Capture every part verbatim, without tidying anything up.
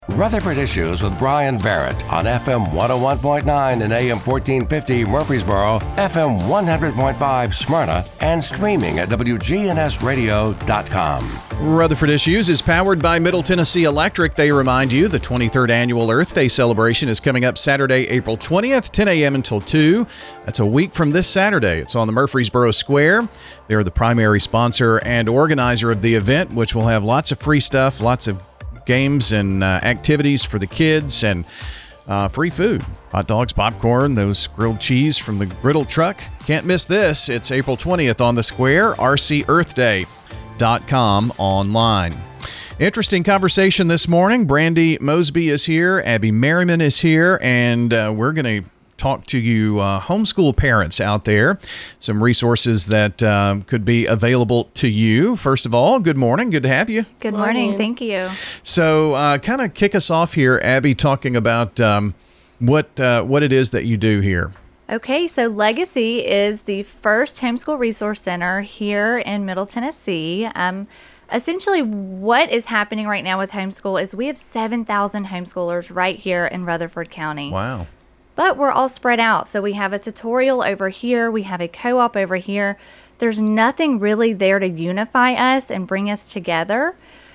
Rutherford Issues with Brian Barrett on F M one oh one point nine and A M fourteen fifty Murfreesboro, F M one hundred point five Smyrna, and streaming at W G N S radio dot com. Rutherford Issues is powered by Middle Tennessee Electric. They remind you the twenty-third Annual Earth Day celebration is coming up Saturday, April twentieth, ten a.m. until two. That's a week from this Saturday. It's on the Murfreesboro Square. They're the primary sponsor and organizer of the event, which will have lots of free stuff, lots of games and uh, activities for the kids, and uh, free food. Hot dogs, popcorn, those grilled cheese from the griddle truck. Can't miss this. It's April twentieth on the Square, r c earth day dot com online. Interesting conversation this morning. Brandy Mosby is here. Abby Merriman is here, and uh, we're going to talk to you uh, homeschool parents out there, some resources that um, could be available to you. First of all, good morning. Good to have you. Good morning. morning. Thank you. So uh, kind of kick us off here, Abby, talking about um, what uh, what it is that you do here. Okay, so Legacy is the first homeschool resource center here in Middle Tennessee. Um, essentially, what is happening right now with homeschool is we have seven thousand homeschoolers right here in Rutherford County. Wow. But we're all spread out. So we have a tutorial over here. We have a co-op over here. There's nothing really there to unify us and bring us together.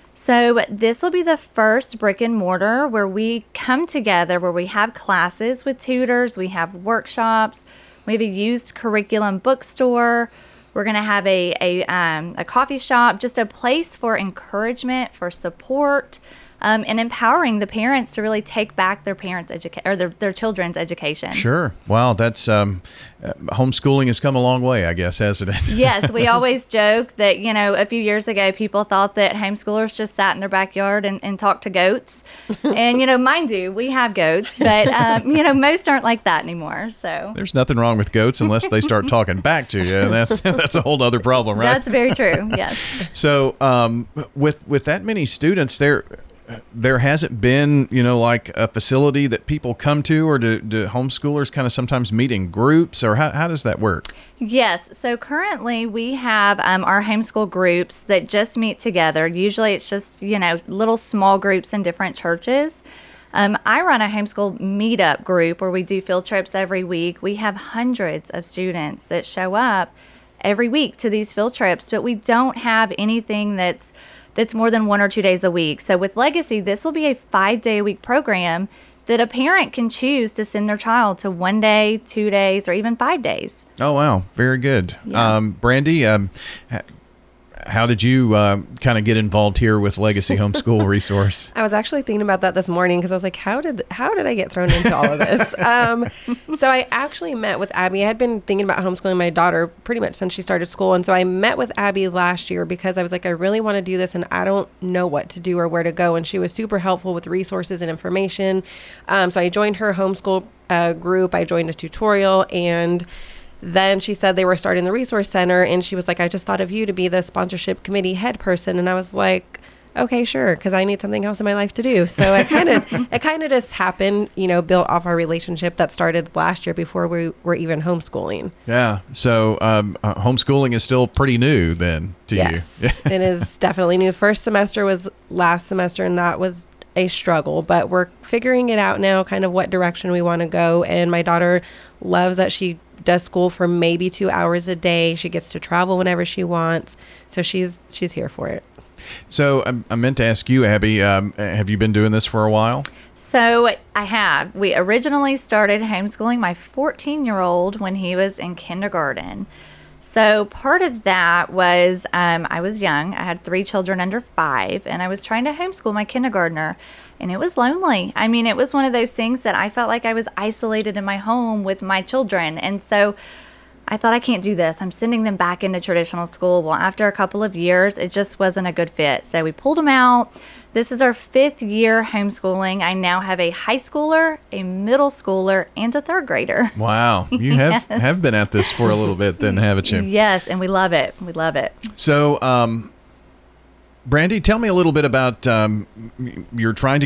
So this will be the first brick and mortar where we come together, where we have classes with tutors. We have workshops. We have a used curriculum bookstore. We're going to have a, a, um, a coffee shop, just a place for encouragement, for support, Um, and empowering the parents to really take back their parents' education or their, their children's education. Sure. Wow. That's um, uh, homeschooling has come a long way, I guess, hasn't it? Yes. We always joke that, you know, a few years ago, people thought that homeschoolers just sat in their backyard and, and talked to goats. And, you know, mind you, we have goats, but, um, you know, most aren't like that anymore. So there's nothing wrong with goats unless they start talking back to you. And that's that's a whole other problem, right? That's very true. Yes. So um, with with that many students, there there hasn't been, you know, like a facility that people come to, or do, do homeschoolers kind of sometimes meet in groups, or how, how does that work? Yes. So currently we have um, our homeschool groups that just meet together. Usually it's just, you know, little small groups in different churches. Um, I run a homeschool meetup group where we do field trips every week. We have hundreds of students that show up every week to these field trips, but we don't have anything that's that's more than one or two days a week. So with Legacy, this will be a five-day-a-week program that a parent can choose to send their child to one day, two days, or even five days. Oh, wow. Very good. Yeah. Um, Brandy, um, how did you uh, kind of get involved here with Legacy Homeschool Resource? I was actually thinking about that this morning because I was like, how did how did I get thrown into all of this? um, so I actually met with Abby. I had been thinking about homeschooling my daughter pretty much since she started school. And so I met with Abby last year because I was like, I really want to do this and I don't know what to do or where to go. And she was super helpful with resources and information. Um, so I joined her homeschool uh, group. I joined a tutorial, and then she said they were starting the resource center, and she was like, I just thought of you to be the sponsorship committee head person. And I was like, okay, sure, because I need something else in my life to do. So it kind of it kind of just happened, you know, built off our relationship that started last year before we were even homeschooling. Yeah. So um, uh, homeschooling is still pretty new then to yes, you. It is definitely new. First semester was last semester, and that was a struggle, but we're figuring it out now, kind of what direction we want to go. And my daughter loves that she does school for maybe two hours a day. She gets to travel whenever she wants. So she's she's here for it. So um, I meant to ask you, Abby, um, have you been doing this for a while? So I have. We originally started homeschooling my fourteen-year-old when he was in kindergarten. So part of that was um, I was young. I had three children under five, and I was trying to homeschool my kindergartner, and it was lonely. I mean, it was one of those things that I felt like I was isolated in my home with my children. And so I thought, I can't do this. I'm sending them back into traditional school. Well, after a couple of years, it just wasn't a good fit. So we pulled them out. This is our fifth year homeschooling. I now have a high schooler, a middle schooler, and a third grader. Wow. You Yes. have, have been at this for a little bit then, haven't you? Yes, and we love it. We love it. So, um, Brandy, tell me a little bit about, um, you're trying to get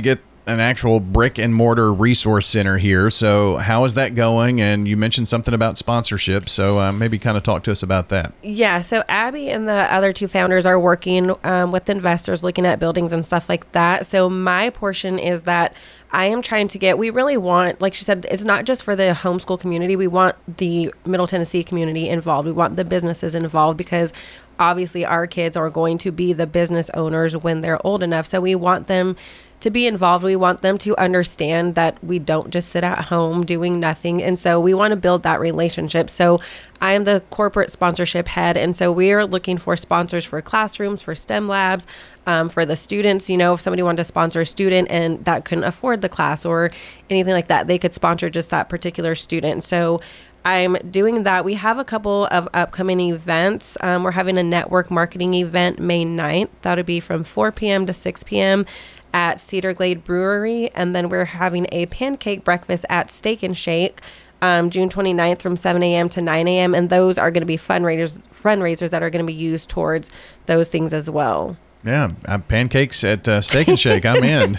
an actual brick and mortar resource center here. So how is that going? And you mentioned something about sponsorship. So uh, maybe kind of talk to us about that. Yeah. So Abby and the other two founders are working um, with investors, looking at buildings and stuff like that. So my portion is that I am trying to get, we really want, like she said, it's not just for the homeschool community. We want the Middle Tennessee community involved. We want the businesses involved, because obviously our kids are going to be the business owners when they're old enough. So we want them to be involved. We want them to understand that we don't just sit at home doing nothing. And so we want to build that relationship. So I am the corporate sponsorship head. And so we are looking for sponsors for classrooms, for STEM labs, um, for the students. You know, if somebody wanted to sponsor a student and that couldn't afford the class or anything like that, they could sponsor just that particular student. So I'm doing that. We have a couple of upcoming events. Um, we're having a network marketing event May ninth. That'll be from four p.m. to six p.m. at Cedar Glade Brewery. And then we're having a pancake breakfast at Steak and Shake um, June twenty-ninth from seven a.m. to nine a.m. And those are going to be fundraisers, fundraisers that are going to be used towards those things as well. Yeah, uh, pancakes at uh, Steak and Shake. I'm in.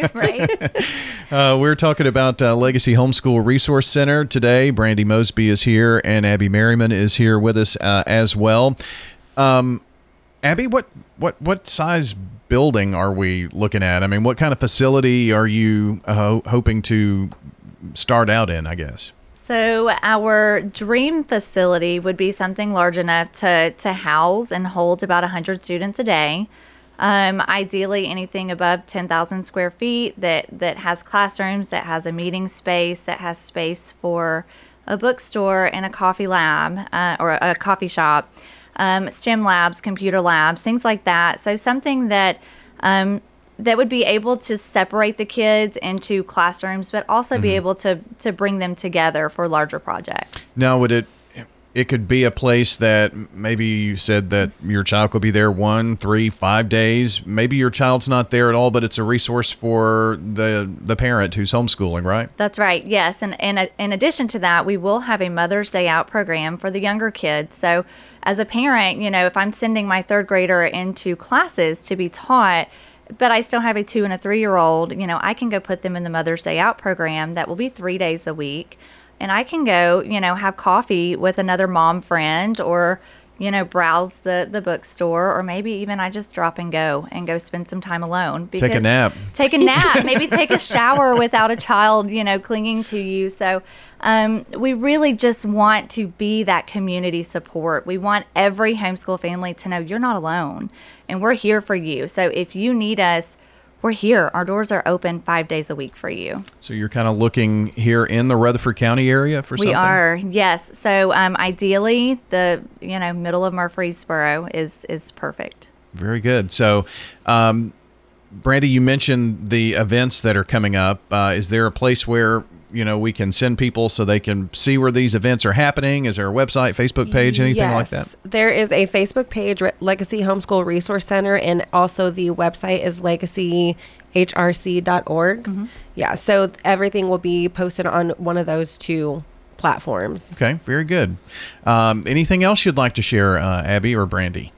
Right. uh, we're talking about uh, Legacy Homeschool Resource Center today. Brandy Mosby is here, and Abby Merriman is here with us uh, as well. Um, Abby, what what what size building are we looking at? I mean, what kind of facility are you uh, hoping to start out in, I guess? So our dream facility would be something large enough to, to house and hold about one hundred students a day. Um, ideally, anything above ten thousand square feet that, that has classrooms, that has a meeting space, that has space for a bookstore and a coffee lab uh, or a, a coffee shop, um, STEM labs, computer labs, things like that. So something that um, that would be able to separate the kids into classrooms, but also mm-hmm. be able to to bring them together for larger projects. Now, would it it could be a place that maybe you said that your child could be there one, three, five days. Maybe your child's not there at all, but it's a resource for the the parent who's homeschooling, right? That's right. Yes, and and in addition to that, we will have a Mother's Day Out program for the younger kids. So, as a parent, you know, if I'm sending my third grader into classes to be taught, but I still have a two and a three-year-old, you know, I can go put them in the Mother's Day Out program that will be three days a week. And I can go, you know, have coffee with another mom friend or, you know, browse the, the bookstore, or maybe even I just drop and go and go spend some time alone. Take a nap. Take a nap. Maybe take a shower without a child, you know, clinging to you. So um, we really just want to be that community support. We want every homeschool family to know you're not alone and we're here for you. So if you need us, we're here. Our doors are open five days a week for you. So you're kind of looking here in the Rutherford County area for something? We are, yes. So um, ideally, the you know middle of Murfreesboro is is perfect. Very good. So, um, Brandy, you mentioned the events that are coming up. Uh, is there a place where you know we can send people so they can see where these events are happening? Is there a website, Facebook page, anything yes, like that? There is a Facebook page, Legacy Homeschool Resource Center, and also the website is legacy h r c dot org. Mm-hmm. Yeah, so everything will be posted on one of those two platforms. Okay, very good. Um, anything else you'd like to share, uh, Abby or Brandy?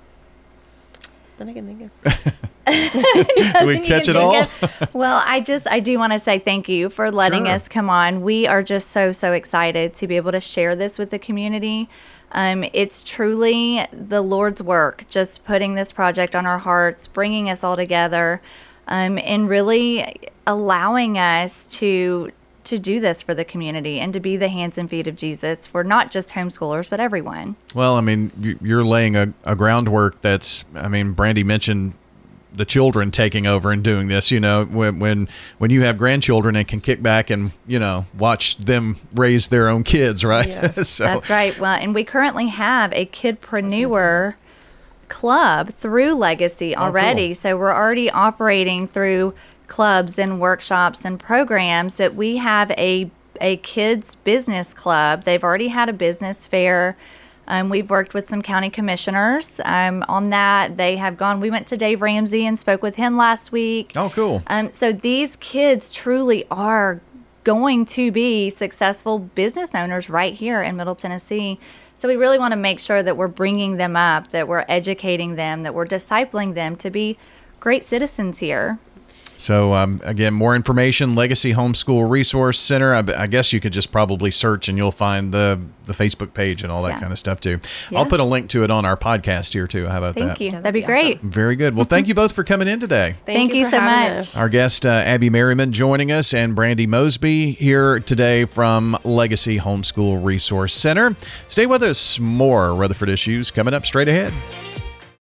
Then I can think of. Did we catch it all? Well, I just, I do want to say thank you for letting Sure. us come on. We are just so, so excited to be able to share this with the community. Um, it's truly the Lord's work, just putting this project on our hearts, bringing us all together, um, and really allowing us to to do this for the community and to be the hands and feet of Jesus for not just homeschoolers, but everyone. Well, I mean, you- you're laying a, a groundwork that's, I mean, Brandy mentioned the children taking over and doing this, you know, when, when, when you have grandchildren and can kick back and, you know, watch them raise their own kids, right? Yes. so, That's right. Well, and we currently have a Kidpreneur club through Legacy already. cool. So we're already operating through clubs and workshops and programs, but we have a a kids business club. They've already had a business fair. Um, we've worked with some county commissioners um, on that. They have gone. We went to Dave Ramsey and spoke with him last week. Oh, cool. Um, so these kids truly are going to be successful business owners right here in Middle Tennessee. So we really want to make sure that we're bringing them up, that we're educating them, that we're discipling them to be great citizens here. So, um, again, more information, Legacy Homeschool Resource Center. I, I guess you could just probably search and you'll find the, the Facebook page and all that Yeah. kind of stuff, too. Yeah. I'll put a link to it on our podcast here, too. How about Thank that? you. Yeah, That'd be that'd be great. Very good. Well, thank you both for coming in today. Thank you for so having much. us. Our guest, uh, Abby Merriman, joining us, and Brandy Mosby here today from Legacy Homeschool Resource Center. Stay with us. More Rutherford Issues coming up straight ahead.